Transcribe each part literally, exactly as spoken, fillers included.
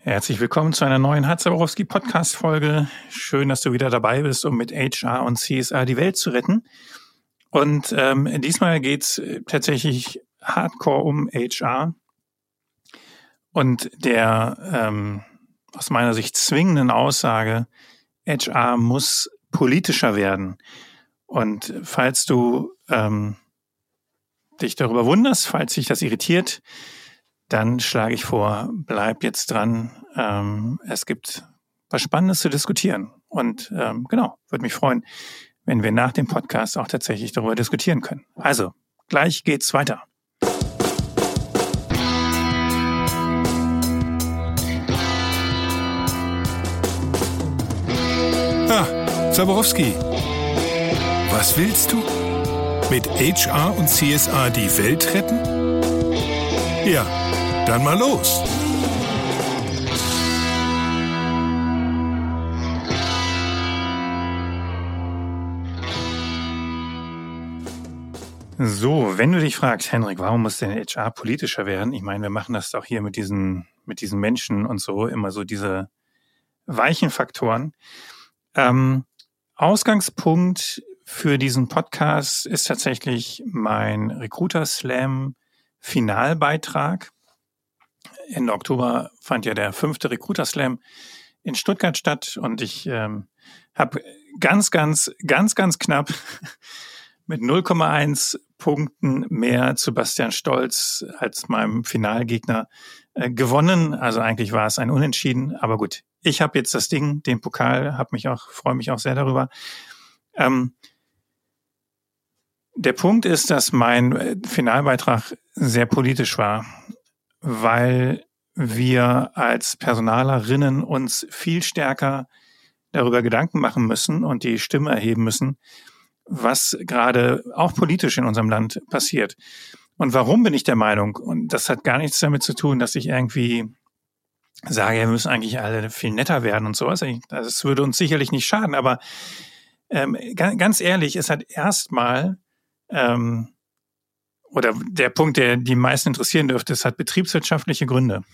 Herzlich willkommen zu einer neuen Hart-Zaborowski-Podcast-Folge. Schön, dass du wieder dabei bist, um mit H R und C S R die Welt zu retten. Und ähm, diesmal geht's tatsächlich hardcore um H R und der ähm, aus meiner Sicht zwingenden Aussage, H R muss politischer werden. Und falls du ähm, dich darüber wunderst, falls dich das irritiert, dann schlage ich vor, bleib jetzt dran. Ähm, es gibt was Spannendes zu diskutieren. Und ähm, genau, würde mich freuen, wenn wir nach dem Podcast auch tatsächlich darüber diskutieren können. Also, gleich geht's weiter. Ah, Zaborowski. Was willst du? Mit H R und C S R die Welt retten? Ja, dann mal los. So, wenn du dich fragst, Henrik, warum muss denn H R politischer werden? Ich meine, wir machen das doch hier mit diesen, mit diesen Menschen und so, immer so diese weichen Faktoren. Ähm, Ausgangspunkt für diesen Podcast ist tatsächlich mein Recruiter Slam Finalbeitrag. Ende Oktober fand ja der fünfte Recruiter Slam in Stuttgart statt und ich ähm, habe ganz, ganz, ganz, ganz knapp mit null Komma eins Punkten mehr zu Bastian Stolz als meinem Finalgegner äh, gewonnen. Also eigentlich war es ein Unentschieden, aber gut. Ich habe jetzt das Ding, den Pokal, habe mich auch, freue mich auch sehr darüber. Ähm, der Punkt ist, dass mein Finalbeitrag sehr politisch war, weil wir als Personalerinnen uns viel stärker darüber Gedanken machen müssen und die Stimme erheben müssen, was gerade auch politisch in unserem Land passiert. Und warum bin ich der Meinung? Und das hat gar nichts damit zu tun, dass ich irgendwie sage, wir müssen eigentlich alle viel netter werden und sowas. Das würde uns sicherlich nicht schaden, aber ähm, ganz ehrlich, es hat erstmal ähm, oder der Punkt, der die meisten interessieren dürfte, es hat betriebswirtschaftliche Gründe.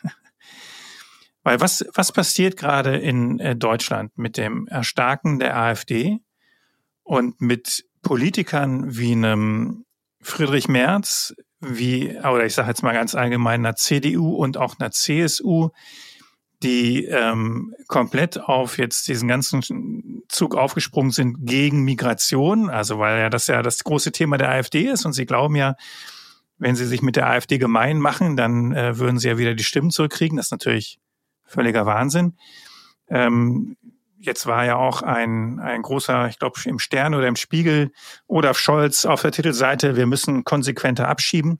Weil was, was passiert gerade in äh, Deutschland mit dem Erstarken der AfD und mit Politikern wie einem Friedrich Merz, wie, oder ich sage jetzt mal ganz allgemein, einer C D U und auch einer C S U, die ähm, komplett auf jetzt diesen ganzen Zug aufgesprungen sind gegen Migration, also weil ja das ja das große Thema der AfD ist und sie glauben ja, wenn sie sich mit der AfD gemein machen, dann äh, würden sie ja wieder die Stimmen zurückkriegen. Das ist natürlich völliger Wahnsinn. Ähm, jetzt war ja auch ein ein großer, ich glaube im Stern oder im Spiegel, Olaf Scholz auf der Titelseite, wir müssen konsequenter abschieben.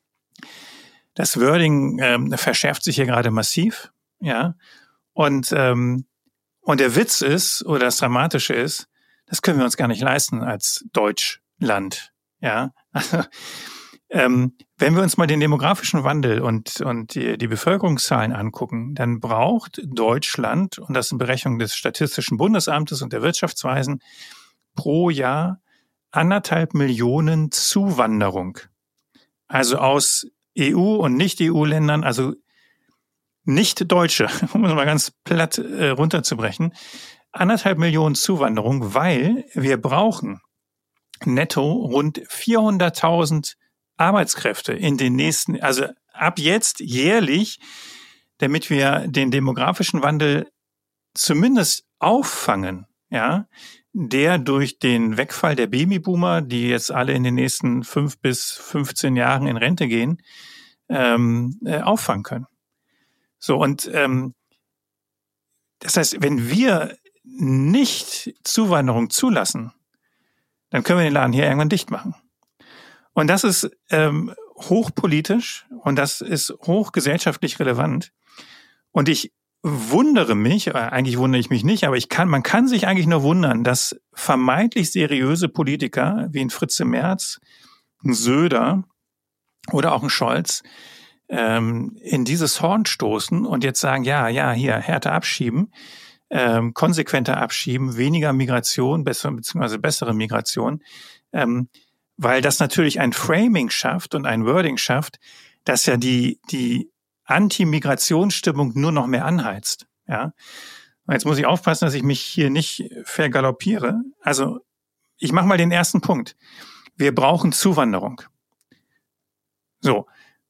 Das Wording ähm, verschärft sich hier gerade massiv. Ja, und ähm, und der Witz ist, oder das Dramatische ist, das können wir uns gar nicht leisten als Deutschland. Ja, also, ähm, wenn wir uns mal den demografischen Wandel und und die, die Bevölkerungszahlen angucken, dann braucht Deutschland, und das sind Berechnungen des Statistischen Bundesamtes und der Wirtschaftsweisen, pro Jahr anderthalb Millionen Zuwanderung. Also aus E U- und Nicht-E U-Ländern, also nicht Deutsche, um es mal ganz platt äh, runterzubrechen, anderthalb Millionen Zuwanderung, weil wir brauchen netto rund vierhunderttausend Arbeitskräfte in den nächsten, also ab jetzt jährlich, damit wir den demografischen Wandel zumindest auffangen, ja, der durch den Wegfall der Babyboomer, die jetzt alle in den nächsten fünf bis fünfzehn Jahren in Rente gehen, ähm, äh, auffangen können. So, und ähm, das heißt, wenn wir nicht Zuwanderung zulassen, dann können wir den Laden hier irgendwann dicht machen. Und das ist ähm, hochpolitisch und das ist hochgesellschaftlich relevant. Und ich wundere mich, äh, eigentlich wundere ich mich nicht, aber ich kann, man kann sich eigentlich nur wundern, dass vermeintlich seriöse Politiker wie ein Fritze Merz, ein Söder oder auch ein Scholz ähm, in dieses Horn stoßen und jetzt sagen, ja, ja, hier, härter abschieben, ähm, konsequenter abschieben, weniger Migration, besser, beziehungsweise bessere Migration, ähm, weil das natürlich ein Framing schafft und ein Wording schafft, das ja die, die Anti-Migrationsstimmung nur noch mehr anheizt. Ja. Und jetzt muss ich aufpassen, dass ich mich hier nicht vergaloppiere. Also ich mache mal den ersten Punkt. Wir brauchen Zuwanderung. So,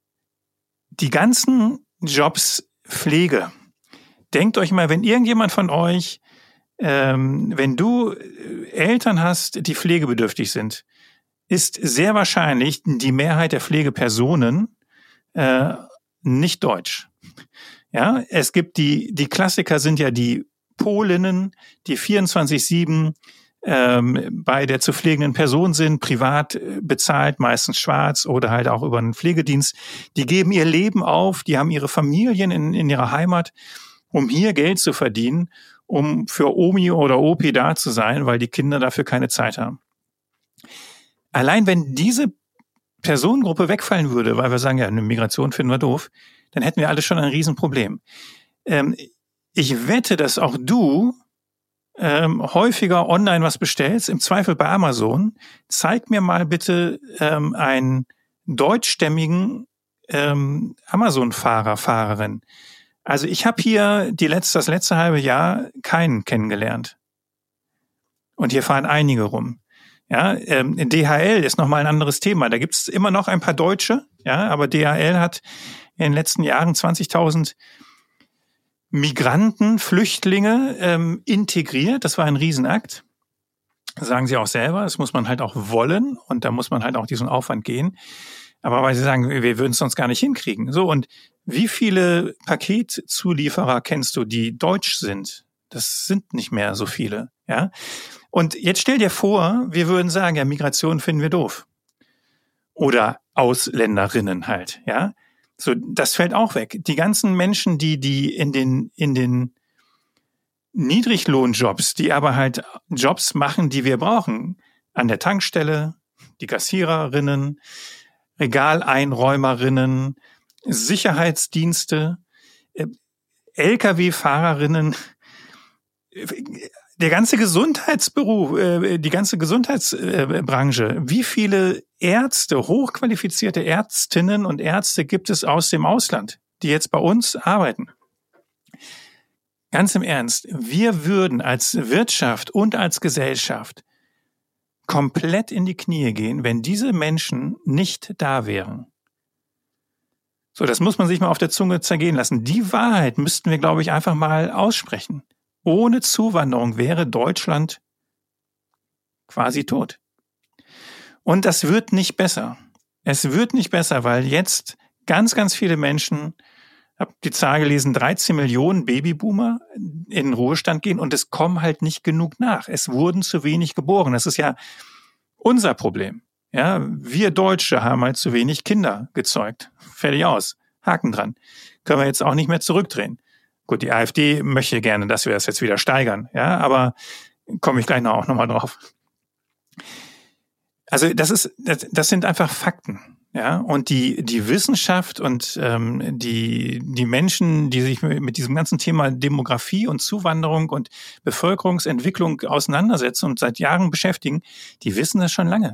die ganzen Jobs Pflege. Denkt euch mal, wenn irgendjemand von euch, ähm, wenn du Eltern hast, die pflegebedürftig sind, ist sehr wahrscheinlich die Mehrheit der Pflegepersonen äh, nicht deutsch. Ja, es gibt die, die Klassiker sind ja die Polinnen, die vierundzwanzig sieben ähm, bei der zu pflegenden Person sind, privat bezahlt, meistens schwarz oder halt auch über einen Pflegedienst. Die geben ihr Leben auf, die haben ihre Familien in, in ihrer Heimat, um hier Geld zu verdienen, um für Omi oder Opi da zu sein, weil die Kinder dafür keine Zeit haben. Allein wenn diese Personengruppe wegfallen würde, weil wir sagen, ja, eine Migration finden wir doof, dann hätten wir alle schon ein Riesenproblem. Ähm, ich wette, dass auch du ähm, häufiger online was bestellst, im Zweifel bei Amazon. Zeig mir mal bitte ähm, einen deutschstämmigen ähm, Amazon-Fahrer, Fahrerin. Also ich habe hier die letzte, das letzte halbe Jahr keinen kennengelernt. Und hier fahren einige rum. Ja, ähm, D H L ist nochmal ein anderes Thema. Da gibt's immer noch ein paar Deutsche, ja, aber D H L hat in den letzten Jahren zwanzigtausend Migranten, Flüchtlinge ähm, integriert. Das war ein Riesenakt. Das sagen sie auch selber. Das muss man halt auch wollen und da muss man halt auch diesen Aufwand gehen. Aber weil sie sagen, wir würden es sonst gar nicht hinkriegen. So, und wie viele Paketzulieferer kennst du, die deutsch sind? Das sind nicht mehr so viele, ja. Und jetzt stell dir vor, wir würden sagen, ja, Migration finden wir doof. Oder Ausländerinnen halt, ja. So, das fällt auch weg. Die ganzen Menschen, die, die in den, in den Niedriglohnjobs, die aber halt Jobs machen, die wir brauchen, an der Tankstelle, die Kassiererinnen, Regaleinräumerinnen, Sicherheitsdienste, L K W-Fahrerinnen, der ganze Gesundheitsberuf, die ganze Gesundheitsbranche. Wie viele Ärzte, hochqualifizierte Ärztinnen und Ärzte gibt es aus dem Ausland, die jetzt bei uns arbeiten? Ganz im Ernst, wir würden als Wirtschaft und als Gesellschaft komplett in die Knie gehen, wenn diese Menschen nicht da wären. So, das muss man sich mal auf der Zunge zergehen lassen. Die Wahrheit müssten wir, glaube ich, einfach mal aussprechen. Ohne Zuwanderung wäre Deutschland quasi tot. Und das wird nicht besser. Es wird nicht besser, weil jetzt ganz, ganz viele Menschen, ich habe die Zahl gelesen, dreizehn Millionen Babyboomer in den Ruhestand gehen und es kommen halt nicht genug nach. Es wurden zu wenig geboren. Das ist ja unser Problem. Ja, wir Deutsche haben halt zu wenig Kinder gezeugt. Fertig aus. Haken dran. Können wir jetzt auch nicht mehr zurückdrehen. Gut, die AfD möchte gerne, dass wir das jetzt wieder steigern, ja, aber komme ich gleich noch auch nochmal drauf. Also das ist, das, das sind einfach Fakten, ja, und die die Wissenschaft und ähm, die die Menschen, die sich mit diesem ganzen Thema Demografie und Zuwanderung und Bevölkerungsentwicklung auseinandersetzen und seit Jahren beschäftigen, die wissen das schon lange.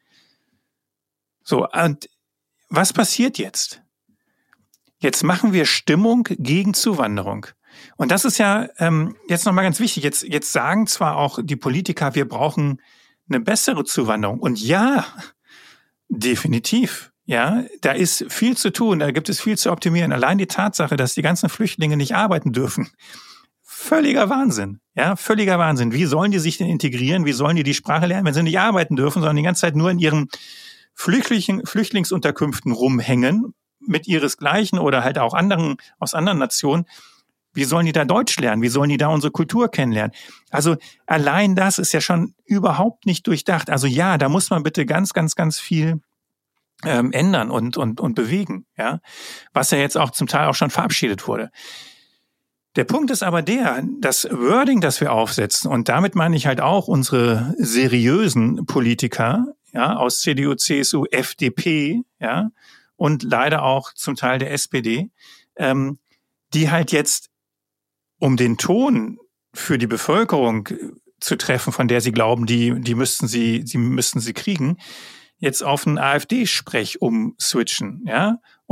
So, und was passiert jetzt? Jetzt machen wir Stimmung gegen Zuwanderung. Und das ist ja ähm, jetzt nochmal ganz wichtig. Jetzt, jetzt sagen zwar auch die Politiker, wir brauchen eine bessere Zuwanderung. Und ja, definitiv. Ja, da ist viel zu tun, da gibt es viel zu optimieren. Allein die Tatsache, dass die ganzen Flüchtlinge nicht arbeiten dürfen. Völliger Wahnsinn. Ja, völliger Wahnsinn. Wie sollen die sich denn integrieren? Wie sollen die die Sprache lernen, wenn sie nicht arbeiten dürfen, sondern die ganze Zeit nur in ihren Flüchtling, Flüchtlingsunterkünften rumhängen? Mit ihresgleichen oder halt auch anderen aus anderen Nationen, wie sollen die da Deutsch lernen? Wie sollen die da unsere Kultur kennenlernen? Also allein das ist ja schon überhaupt nicht durchdacht. Also ja, da muss man bitte ganz, ganz, ganz viel ähm, ändern und und und bewegen, ja, was ja jetzt auch zum Teil auch schon verabschiedet wurde. Der Punkt ist aber der, das Wording, das wir aufsetzen, und damit meine ich halt auch unsere seriösen Politiker, ja, aus C D U, C S U, F D P, ja, und leider auch zum Teil der S P D, ähm, die halt jetzt, um den Ton für die Bevölkerung zu treffen, von der sie glauben, die, die müssten sie, sie müssten sie kriegen, jetzt auf einen AfD-Sprech umswitchen, ja,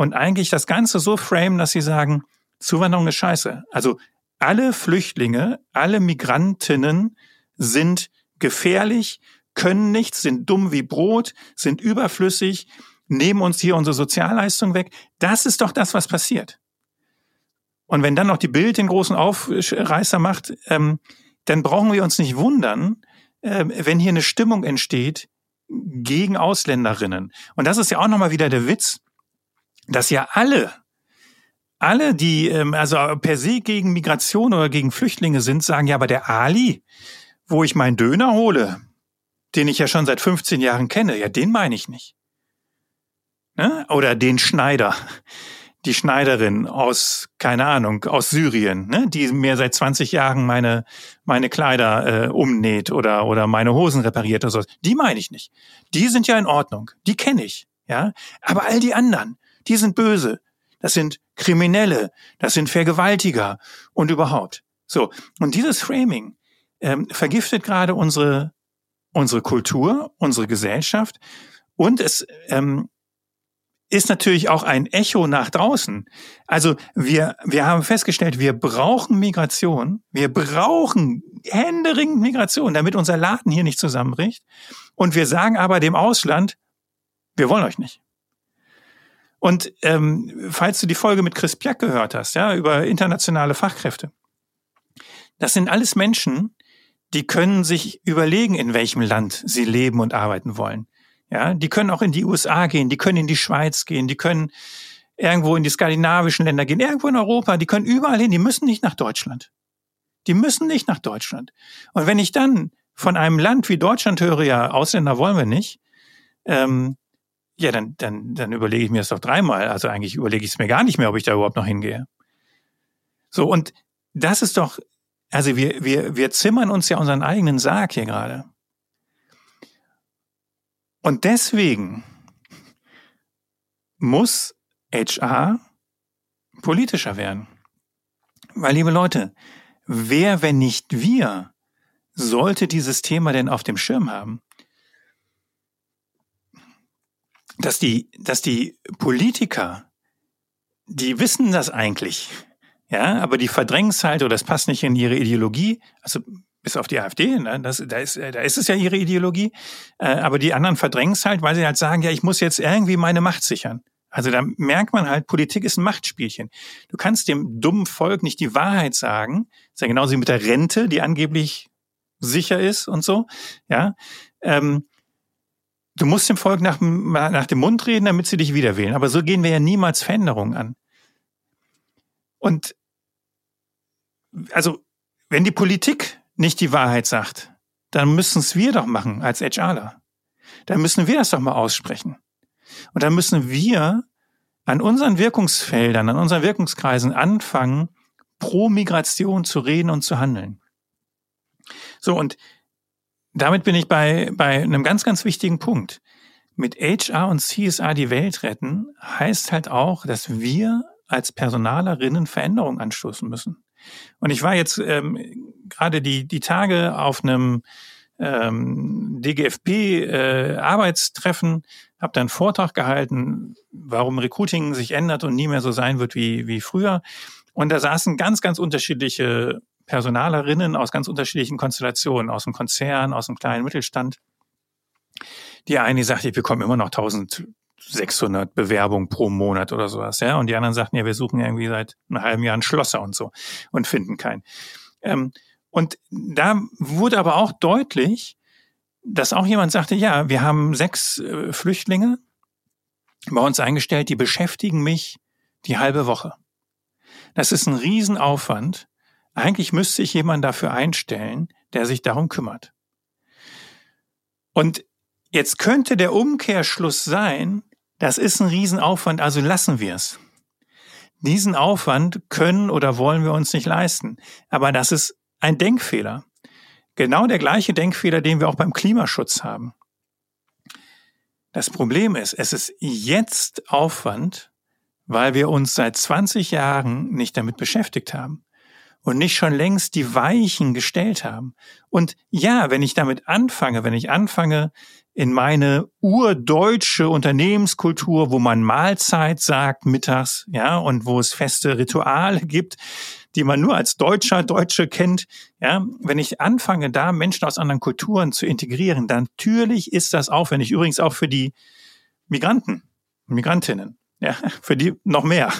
und eigentlich das Ganze so framen, dass sie sagen, Zuwanderung ist scheiße. Also alle Flüchtlinge, alle Migrantinnen sind gefährlich, können nichts, sind dumm wie Brot, sind überflüssig, nehmen uns hier unsere Sozialleistung weg. Das ist doch das, was passiert. Und wenn dann noch die Bild den großen Aufreißer macht, ähm, dann brauchen wir uns nicht wundern, äh, wenn hier eine Stimmung entsteht gegen Ausländerinnen. Und das ist ja auch nochmal wieder der Witz, dass ja alle, alle, die ähm, also per se gegen Migration oder gegen Flüchtlinge sind, sagen, ja, aber der Ali, wo ich meinen Döner hole, den ich ja schon seit fünfzehn Jahren kenne, ja, den meine ich nicht. Ne? Oder den Schneider, die Schneiderin aus, keine Ahnung, aus Syrien, ne? Die mir seit zwanzig Jahren meine meine Kleider äh, umnäht oder oder meine Hosen repariert oder so. Die meine ich nicht. Die sind ja in Ordnung, die kenne ich, ja. Aber all die anderen, die sind böse. Das sind Kriminelle, das sind Vergewaltiger und überhaupt. So, und dieses Framing ähm, vergiftet gerade unsere unsere Kultur, unsere Gesellschaft und es ähm, ist natürlich auch ein Echo nach draußen. Also wir wir haben festgestellt, wir brauchen Migration, wir brauchen händeringend Migration, damit unser Laden hier nicht zusammenbricht. Und wir sagen aber dem Ausland, wir wollen euch nicht. Und ähm, falls du die Folge mit Chris Piak gehört hast, ja, über internationale Fachkräfte, das sind alles Menschen, die können sich überlegen, in welchem Land sie leben und arbeiten wollen. Ja, die können auch in die U S A gehen, die können in die Schweiz gehen, die können irgendwo in die skandinavischen Länder gehen, irgendwo in Europa, die können überall hin, die müssen nicht nach Deutschland. Die müssen nicht nach Deutschland. Und wenn ich dann von einem Land wie Deutschland höre, ja, Ausländer wollen wir nicht, ähm, ja, dann, dann, dann überlege ich mir das doch dreimal. Also eigentlich überlege ich es mir gar nicht mehr, ob ich da überhaupt noch hingehe. So, und das ist doch, also wir, wir, wir zimmern uns ja unseren eigenen Sarg hier gerade. Und deswegen muss H R politischer werden. Weil, liebe Leute, wer, wenn nicht wir, sollte dieses Thema denn auf dem Schirm haben? Dass die, dass die Politiker, die wissen das eigentlich, ja, aber die verdrängen es halt oder es passt nicht in ihre Ideologie, also bis auf die AfD, ne? das, da, ist, da ist es ja ihre Ideologie, äh, aber die anderen verdrängen es halt, weil sie halt sagen, ja, ich muss jetzt irgendwie meine Macht sichern. Also da merkt man halt, Politik ist ein Machtspielchen. Du kannst dem dummen Volk nicht die Wahrheit sagen, das ist ja genauso wie mit der Rente, die angeblich sicher ist und so, ja. Ähm, du musst dem Volk nach, nach dem Mund reden, damit sie dich wieder wählen. Aber so gehen wir ja niemals Veränderungen an. Und also, wenn die Politik nicht die Wahrheit sagt, dann müssen es wir doch machen als HRler. Dann müssen wir das doch mal aussprechen. Und dann müssen wir an unseren Wirkungsfeldern, an unseren Wirkungskreisen anfangen, pro Migration zu reden und zu handeln. So, und damit bin ich bei, bei einem ganz, ganz wichtigen Punkt. Mit H R und C S R die Welt retten heißt halt auch, dass wir als Personalerinnen Veränderungen anstoßen müssen. Und ich war jetzt ähm, gerade die die Tage auf einem ähm, D G F P-Arbeitstreffen, äh, habe da einen Vortrag gehalten, warum Recruiting sich ändert und nie mehr so sein wird wie wie früher. Und da saßen ganz, ganz unterschiedliche Personalerinnen aus ganz unterschiedlichen Konstellationen, aus dem Konzern, aus dem kleinen Mittelstand. Die eine, die sagte, ich bekomme immer noch eintausendsechshundert Bewerbungen pro Monat oder sowas, ja. Und die anderen sagten, ja, wir suchen irgendwie seit einem halben Jahr einen Schlosser und so und finden keinen. Ähm, und da wurde aber auch deutlich, dass auch jemand sagte, ja, wir haben sechs äh, Flüchtlinge bei uns eingestellt, die beschäftigen mich die halbe Woche. Das ist ein Riesenaufwand. Eigentlich müsste sich jemand dafür einstellen, der sich darum kümmert. Und jetzt könnte der Umkehrschluss sein, das ist ein Riesenaufwand, also lassen wir es. Diesen Aufwand können oder wollen wir uns nicht leisten. Aber das ist ein Denkfehler. Genau der gleiche Denkfehler, den wir auch beim Klimaschutz haben. Das Problem ist, es ist jetzt Aufwand, weil wir uns seit zwanzig Jahren nicht damit beschäftigt haben. und nicht schon längst die Weichen gestellt haben. Und ja, wenn ich damit anfange, wenn ich anfange, in meine urdeutsche Unternehmenskultur, wo man Mahlzeit sagt mittags, ja, und wo es feste Rituale gibt, die man nur als Deutscher, Deutsche kennt, ja, wenn ich anfange, da Menschen aus anderen Kulturen zu integrieren, dann natürlich ist das aufwendig. Übrigens auch für die Migranten, Migrantinnen, ja, für die noch mehr.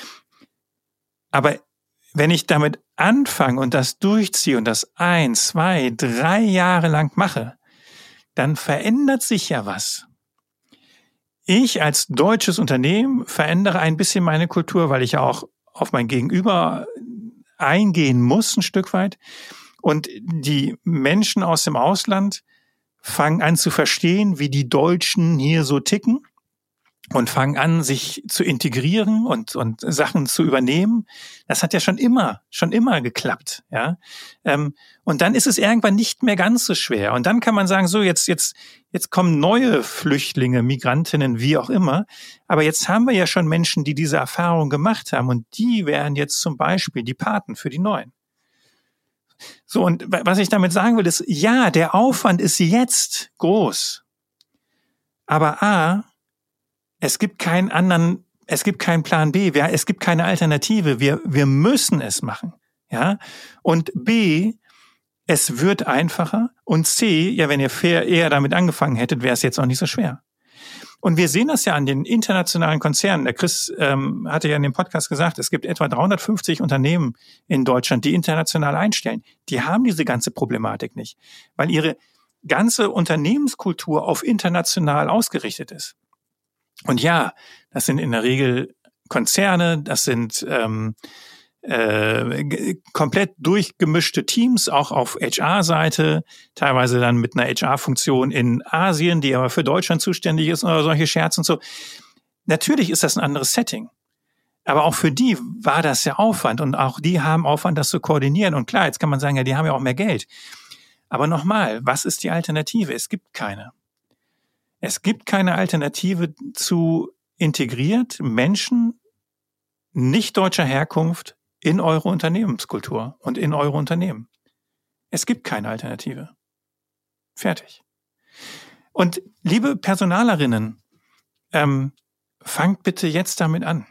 Aber wenn ich damit anfange und das durchziehe und das ein, zwei, drei Jahre lang mache, dann verändert sich ja was. Ich als deutsches Unternehmen verändere ein bisschen meine Kultur, weil ich ja auch auf mein Gegenüber eingehen muss, ein Stück weit. Und die Menschen aus dem Ausland fangen an zu verstehen, wie die Deutschen hier so ticken und fangen an, sich zu integrieren und, und Sachen zu übernehmen. Das hat ja schon immer, schon immer geklappt, ja. Ähm, und dann ist es irgendwann nicht mehr ganz so schwer. Und dann kann man sagen, so, jetzt, jetzt, jetzt kommen neue Flüchtlinge, Migrantinnen, wie auch immer. Aber jetzt haben wir ja schon Menschen, die diese Erfahrung gemacht haben. Und die wären jetzt zum Beispiel die Paten für die Neuen. So, und was ich damit sagen will, ist, ja, der Aufwand ist jetzt groß. Aber A, es gibt keinen anderen, es gibt keinen Plan B, es gibt keine Alternative. Wir, wir müssen es machen, ja. Und B, es wird einfacher. Und C, ja, wenn ihr fair eher damit angefangen hättet, wäre es jetzt auch nicht so schwer. Und wir sehen das ja an den internationalen Konzernen. Der Chris ähm, hatte ja in dem Podcast gesagt, es gibt etwa dreihundertfünfzig Unternehmen in Deutschland, die international einstellen. Die haben diese ganze Problematik nicht, weil ihre ganze Unternehmenskultur auf international ausgerichtet ist. Und ja, das sind in der Regel Konzerne, das sind ähm, äh, g- komplett durchgemischte Teams, auch auf H R-Seite, teilweise dann mit einer H R-Funktion in Asien, die aber für Deutschland zuständig ist oder solche Scherze und so. Natürlich ist das ein anderes Setting. Aber auch für die war das ja Aufwand und auch die haben Aufwand, das zu koordinieren. Und klar, jetzt kann man sagen, ja, die haben ja auch mehr Geld. Aber nochmal, was ist die Alternative? Es gibt keine. Es gibt keine Alternative zu integriert Menschen nicht deutscher Herkunft in eure Unternehmenskultur und in eure Unternehmen. Es gibt keine Alternative. Fertig. Und liebe Personalerinnen, ähm, fangt bitte jetzt damit an.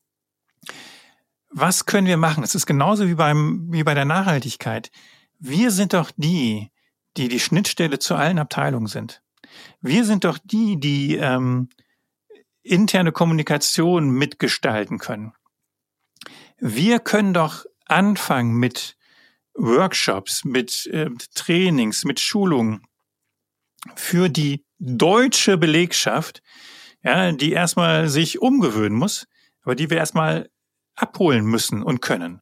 Was können wir machen? Es ist genauso wie beim, wie bei der Nachhaltigkeit. Wir sind doch die, die die Schnittstelle zu allen Abteilungen sind. Wir sind doch die, die ähm, interne Kommunikation mitgestalten können. Wir können doch anfangen mit Workshops, mit äh, Trainings, mit Schulungen für die deutsche Belegschaft, ja, die erstmal sich umgewöhnen muss, aber die wir erstmal abholen müssen und können.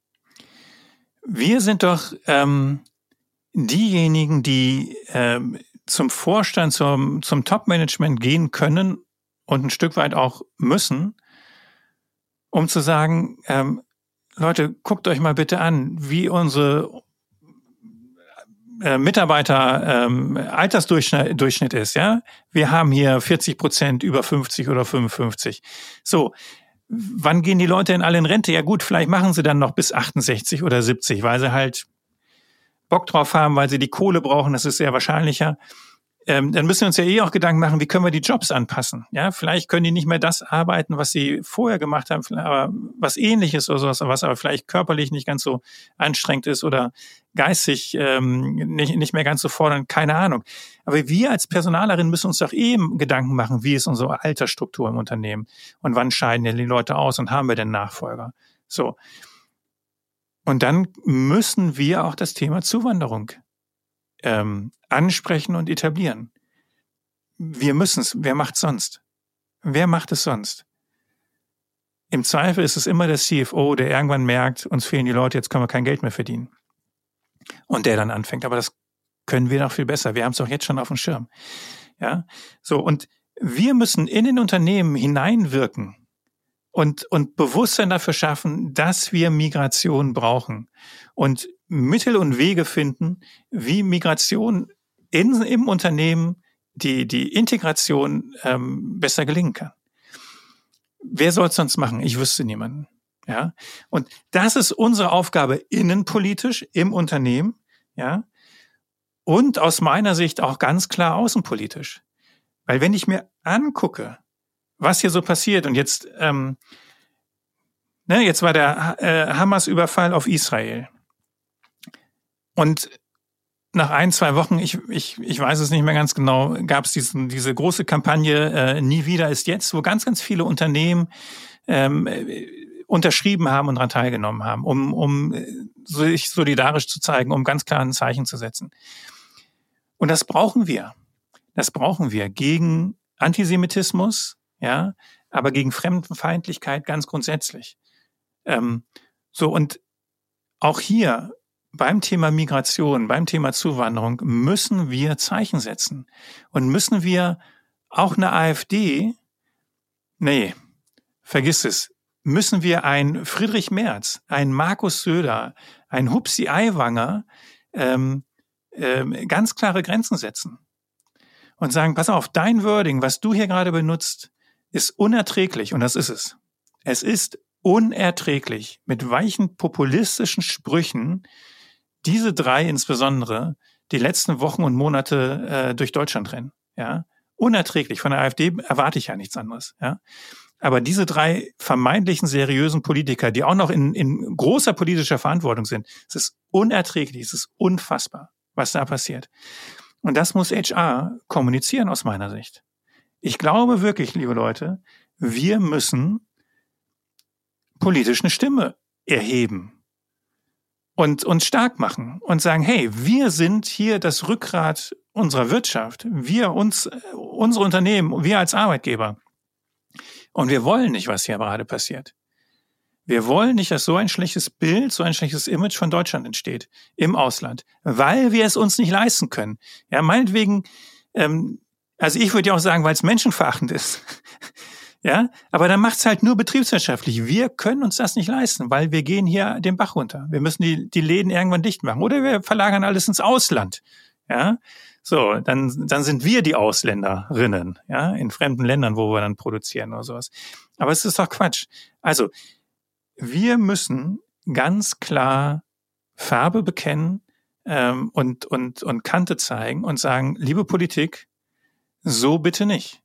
Wir sind doch ähm, diejenigen, die ähm, zum Vorstand, zum, zum Top-Management gehen können und ein Stück weit auch müssen, um zu sagen, ähm, Leute, guckt euch mal bitte an, wie unsere äh, Mitarbeiter ähm, Altersdurchschnitt Durchschnitt ist. Ja, wir haben hier vierzig Prozent über fünfzig oder fünfundfünfzig. So, wann gehen die Leute denn alle in Rente? Ja gut, vielleicht machen sie dann noch bis achtundsechzig oder siebzig, weil sie halt Bock drauf haben, weil sie die Kohle brauchen. Das ist sehr wahrscheinlicher. Ähm, dann müssen wir uns ja eh auch Gedanken machen, wie können wir die Jobs anpassen? Ja, vielleicht können die nicht mehr das arbeiten, was sie vorher gemacht haben, aber was Ähnliches oder sowas, was aber vielleicht körperlich nicht ganz so anstrengend ist oder geistig ähm, nicht, nicht mehr ganz so fordernd, keine Ahnung. Aber wir als Personalerin müssen uns doch eben Gedanken machen, wie ist unsere Altersstruktur im Unternehmen und wann scheiden denn die Leute aus und haben wir denn Nachfolger? So. Und dann müssen wir auch das Thema Zuwanderung ähm, ansprechen und etablieren. Wir müssen es. Wer macht es sonst? Wer macht es sonst? Im Zweifel ist es immer der C F O, der irgendwann merkt, uns fehlen die Leute, jetzt können wir kein Geld mehr verdienen. Und der dann anfängt. Aber das können wir noch viel besser. Wir haben es doch jetzt schon auf dem Schirm. Ja, so. Und wir müssen in den Unternehmen hineinwirken und, und Bewusstsein dafür schaffen, dass wir Migration brauchen und Mittel und Wege finden, wie Migration in, im Unternehmen, die, die Integration ähm, besser gelingen kann. Wer soll es sonst machen? Ich wüsste niemanden. Ja, und das ist unsere Aufgabe innenpolitisch im Unternehmen, ja, und aus meiner Sicht auch ganz klar außenpolitisch. Weil wenn ich mir angucke, was hier so passiert und jetzt, ähm, ne, jetzt war der äh, Hamas-Überfall auf Israel und nach ein, zwei Wochen, ich, ich, ich weiß es nicht mehr ganz genau, gab es diesen, diese große Kampagne äh, Nie wieder ist jetzt, wo ganz, ganz viele Unternehmen ähm, unterschrieben haben und daran teilgenommen haben, um, um sich solidarisch zu zeigen, um ganz klar ein Zeichen zu setzen. Und das brauchen wir. Das brauchen wir gegen Antisemitismus, ja, aber gegen Fremdenfeindlichkeit ganz grundsätzlich. Ähm, so, und auch hier beim Thema Migration, beim Thema Zuwanderung müssen wir Zeichen setzen und müssen wir auch eine AfD, nee, vergiss es, müssen wir ein Friedrich Merz, ein Markus Söder, ein Hupsi Aiwanger ähm, ähm, ganz klare Grenzen setzen und sagen, pass auf, dein Wording, was du hier gerade benutzt, ist unerträglich und das ist es. Es ist unerträglich, mit weichen populistischen Sprüchen diese drei insbesondere die letzten Wochen und Monate äh, durch Deutschland rennen. Ja, unerträglich. Von der AfD erwarte ich ja nichts anderes. Ja, aber diese drei vermeintlichen seriösen Politiker, die auch noch in, in großer politischer Verantwortung sind, es ist unerträglich, es ist unfassbar, was da passiert. Und das muss H R kommunizieren aus meiner Sicht. Ich glaube wirklich, liebe Leute, wir müssen politisch eine Stimme erheben und uns stark machen und sagen, hey, wir sind hier das Rückgrat unserer Wirtschaft. Wir, uns, unsere Unternehmen, wir als Arbeitgeber. Und wir wollen nicht, was hier gerade passiert. Wir wollen nicht, dass so ein schlechtes Bild, so ein schlechtes Image von Deutschland entsteht im Ausland, weil wir es uns nicht leisten können. Ja, meinetwegen, ähm, also ich würde ja auch sagen, weil es menschenverachtend ist. Ja, aber dann macht's halt nur betriebswirtschaftlich. Wir können uns das nicht leisten, weil wir gehen hier den Bach runter. Wir müssen die, die Läden irgendwann dicht machen. Oder wir verlagern alles ins Ausland. Ja, so, dann, dann sind wir die Ausländerinnen, ja, in fremden Ländern, wo wir dann produzieren oder sowas. Aber es ist doch Quatsch. Also, wir müssen ganz klar Farbe bekennen ähm, und, und, und Kante zeigen und sagen, liebe Politik, so bitte nicht.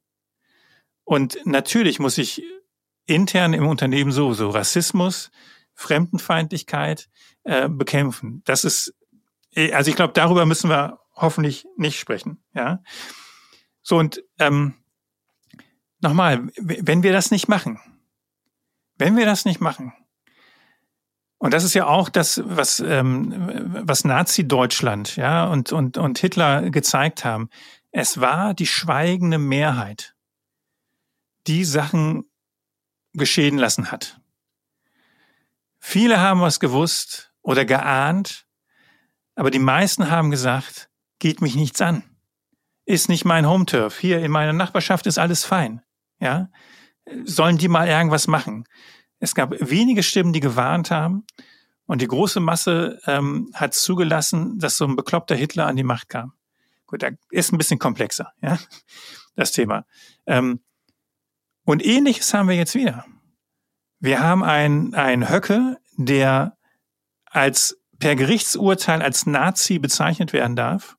Und natürlich muss ich intern im Unternehmen sowieso Rassismus, Fremdenfeindlichkeit äh, bekämpfen. Das ist, also ich glaube, darüber müssen wir hoffentlich nicht sprechen. Ja, so und ähm, nochmal, wenn wir das nicht machen, wenn wir das nicht machen, und das ist ja auch das, was ähm, was Nazi-Deutschland, ja, und und und Hitler gezeigt haben. Es war die schweigende Mehrheit, die Sachen geschehen lassen hat. Viele haben was gewusst oder geahnt, aber die meisten haben gesagt, geht mich nichts an. Ist nicht mein Home-Turf. Hier in meiner Nachbarschaft ist alles fein. Ja? Sollen die mal irgendwas machen? Es gab wenige Stimmen, die gewarnt haben und die große Masse ähm, hat zugelassen, dass so ein bekloppter Hitler an die Macht kam. Gut, da ist ein bisschen komplexer, ja, das Thema. Ähm, Und Ähnliches haben wir jetzt wieder. Wir haben einen, einen Höcke, der als per Gerichtsurteil als Nazi bezeichnet werden darf.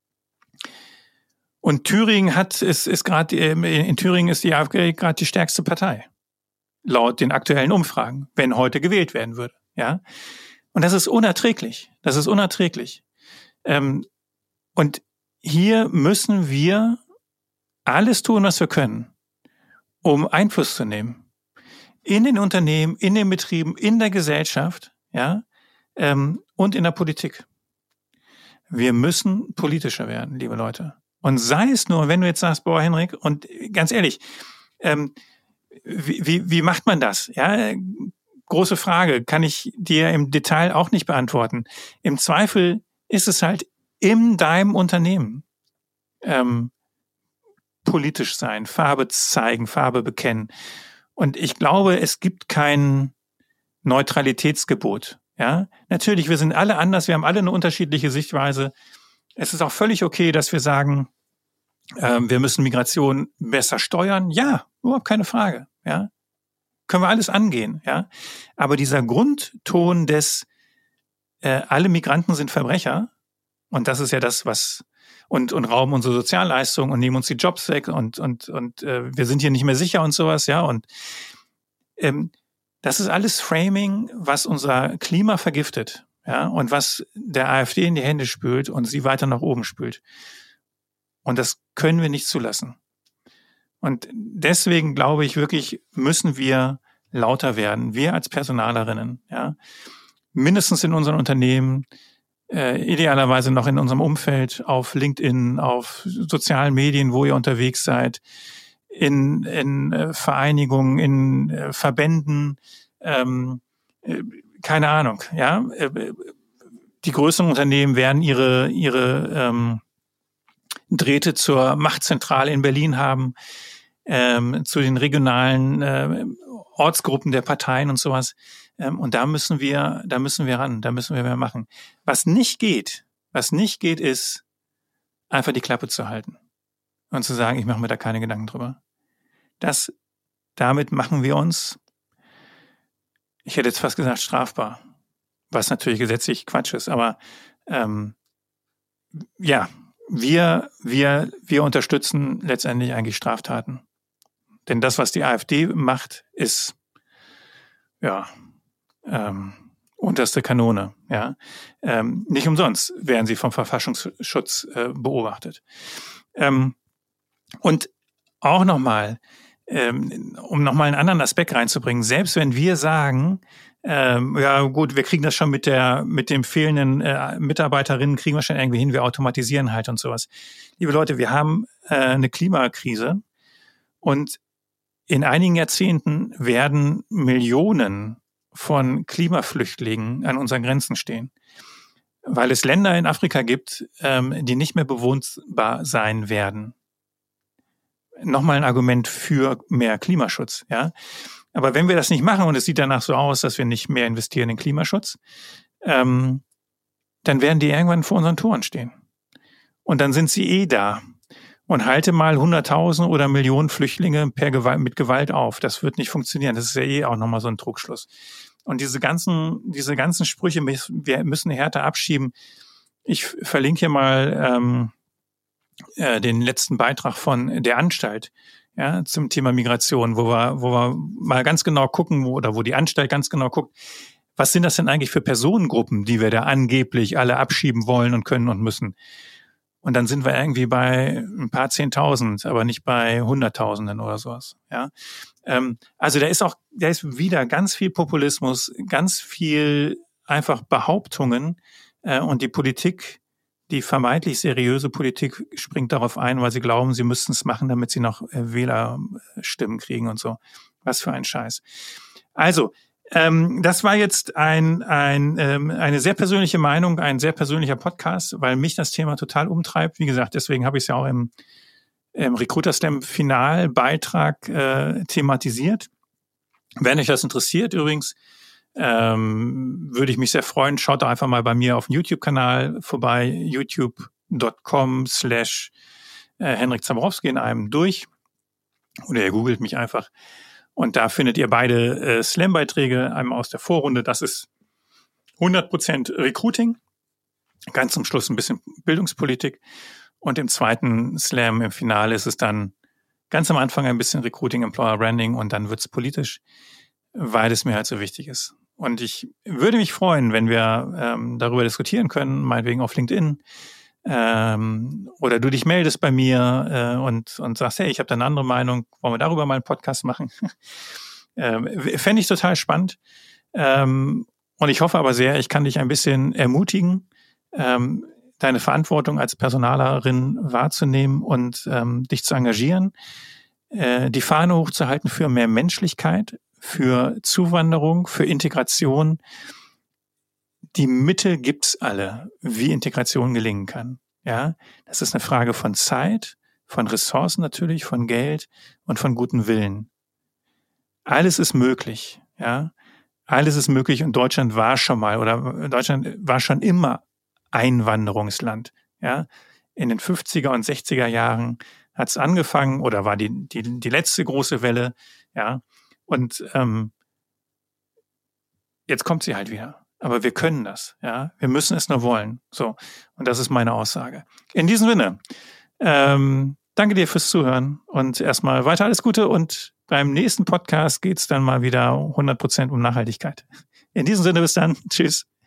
Und Thüringen hat, ist, ist gerade, in Thüringen ist die AfD gerade die stärkste Partei. Laut den aktuellen Umfragen, wenn heute gewählt werden würde. Ja. Und das ist unerträglich. Das ist unerträglich. Ähm, und hier müssen wir alles tun, was wir können, um Einfluss zu nehmen. In den Unternehmen, in den Betrieben, in der Gesellschaft, ja, ähm, und in der Politik. Wir müssen politischer werden, liebe Leute. Und sei es nur, wenn du jetzt sagst, boah, Henrik, und ganz ehrlich, ähm, wie, wie, wie macht man das? Ja, große Frage, kann ich dir im Detail auch nicht beantworten. Im Zweifel ist es halt in deinem Unternehmen ähm, politisch sein, Farbe zeigen, Farbe bekennen. Und ich glaube, es gibt kein Neutralitätsgebot. Ja, natürlich, wir sind alle anders, wir haben alle eine unterschiedliche Sichtweise. Es ist auch völlig okay, dass wir sagen, äh, wir müssen Migration besser steuern. Ja, überhaupt keine Frage. Ja, können wir alles angehen, ja. Aber dieser Grundton des äh, alle Migranten sind Verbrecher, und das ist ja das, was und und rauben unsere Sozialleistungen und nehmen uns die Jobs weg und und und äh, wir sind hier nicht mehr sicher und sowas, ja. Und ähm, das ist alles Framing, was unser Klima vergiftet, ja, und was der AfD in die Hände spült und sie weiter nach oben spült. Und das können wir nicht zulassen. Und deswegen glaube ich wirklich, müssen wir lauter werden. Wir als Personalerinnen, ja, mindestens in unseren Unternehmen, äh, idealerweise noch in unserem Umfeld, auf LinkedIn, auf sozialen Medien, wo ihr unterwegs seid, in, in äh, Vereinigungen, in äh, Verbänden, ähm, äh, keine Ahnung, ja. Äh, die größeren Unternehmen werden ihre, ihre ähm, Drähte zur Machtzentrale in Berlin haben, ähm, zu den regionalen äh, Ortsgruppen der Parteien und sowas. Ähm, und da müssen wir, da müssen wir ran, da müssen wir mehr machen. Was nicht geht, was nicht geht, ist einfach die Klappe zu halten und zu sagen, ich mache mir da keine Gedanken drüber. Das, damit machen wir uns, ich hätte jetzt fast gesagt, strafbar, was natürlich gesetzlich Quatsch ist, aber ähm, ja, wir, wir, wir unterstützen letztendlich eigentlich Straftaten. Denn das, was die AfD macht, ist ja ähm, unterste Kanone. Ja, ähm, nicht umsonst werden sie vom Verfassungsschutz äh, beobachtet. Ähm, und auch nochmal, ähm, um nochmal einen anderen Aspekt reinzubringen, selbst wenn wir sagen, ähm, ja gut, wir kriegen das schon mit der mit dem fehlenden äh, Mitarbeiterinnen, kriegen wir schon irgendwie hin, wir automatisieren halt und sowas. Liebe Leute, wir haben äh, eine Klimakrise und in einigen Jahrzehnten werden Millionen von Klimaflüchtlingen an unseren Grenzen stehen, weil es Länder in Afrika gibt, ähm, die nicht mehr bewohnbar sein werden. Nochmal ein Argument für mehr Klimaschutz, ja. Aber wenn wir das nicht machen und es sieht danach so aus, dass wir nicht mehr investieren in Klimaschutz, ähm, dann werden die irgendwann vor unseren Toren stehen. Und dann sind sie eh da. Und halte mal hunderttausend oder Millionen Flüchtlinge per Gewalt, mit Gewalt auf. Das wird nicht funktionieren. Das ist ja eh auch nochmal so ein Trugschluss. Und diese ganzen, diese ganzen Sprüche, wir müssen härter abschieben. Ich verlinke hier mal ähm, äh, den letzten Beitrag von der Anstalt, ja, zum Thema Migration, wo wir, wo wir mal ganz genau gucken, wo, oder wo die Anstalt ganz genau guckt, was sind das denn eigentlich für Personengruppen, die wir da angeblich alle abschieben wollen und können und müssen. Und dann sind wir irgendwie bei ein paar Zehntausend, aber nicht bei Hunderttausenden oder sowas. Ja, ähm, also da ist auch, da ist wieder ganz viel Populismus, ganz viel einfach Behauptungen äh, und die Politik, die vermeintlich seriöse Politik, springt darauf ein, weil sie glauben, sie müssten es machen, damit sie noch äh, Wählerstimmen kriegen und so. Was für ein Scheiß. Also Ähm, das war jetzt ein, ein, ähm, eine sehr persönliche Meinung, ein sehr persönlicher Podcast, weil mich das Thema total umtreibt. Wie gesagt, deswegen habe ich es ja auch im, im Recruiter Slam Finalbeitrag äh, thematisiert. Wenn euch das interessiert, übrigens, ähm, würde ich mich sehr freuen. Schaut doch einfach mal bei mir auf dem YouTube-Kanal vorbei, youtube.com slash Henrik Zaborowski in einem durch. Oder ihr googelt mich einfach. Und da findet ihr beide äh, Slam-Beiträge, einmal aus der Vorrunde, das ist hundert Prozent Recruiting, ganz zum Schluss ein bisschen Bildungspolitik. Und im zweiten Slam, im Finale, ist es dann ganz am Anfang ein bisschen Recruiting, Employer Branding und dann wird's politisch, weil es mir halt so wichtig ist. Und ich würde mich freuen, wenn wir ähm, darüber diskutieren können, meinetwegen auf LinkedIn, Ähm, oder du dich meldest bei mir äh, und, und sagst, hey, ich habe da eine andere Meinung, wollen wir darüber mal einen Podcast machen? ähm, Fände ich total spannend. Ähm, und ich hoffe aber sehr, ich kann dich ein bisschen ermutigen, ähm, deine Verantwortung als Personalerin wahrzunehmen und ähm, dich zu engagieren, äh, die Fahne hochzuhalten für mehr Menschlichkeit, für Zuwanderung, für Integration. Die Mittel gibt's alle, wie Integration gelingen kann. Ja, das ist eine Frage von Zeit, von Ressourcen natürlich, von Geld und von gutem Willen. Alles ist möglich. Ja, alles ist möglich und Deutschland war schon mal oder Deutschland war schon immer Einwanderungsland. Ja, in den fünfziger und sechziger Jahren hat's angefangen oder war die die die letzte große Welle. Ja, Und ähm, jetzt kommt sie halt wieder. Aber wir können das, ja. Wir müssen es nur wollen. So. Und das ist meine Aussage. In diesem Sinne, ähm, danke dir fürs Zuhören und erstmal weiter alles Gute und beim nächsten Podcast geht's dann mal wieder hundert Prozent um Nachhaltigkeit. In diesem Sinne, bis dann. Tschüss.